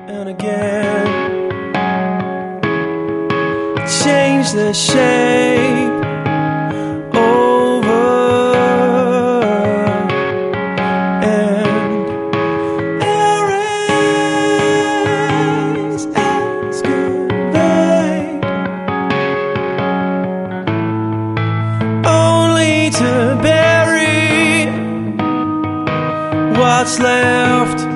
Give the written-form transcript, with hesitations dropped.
and again. Change the shape over and erase, excavate, only to bury what's left.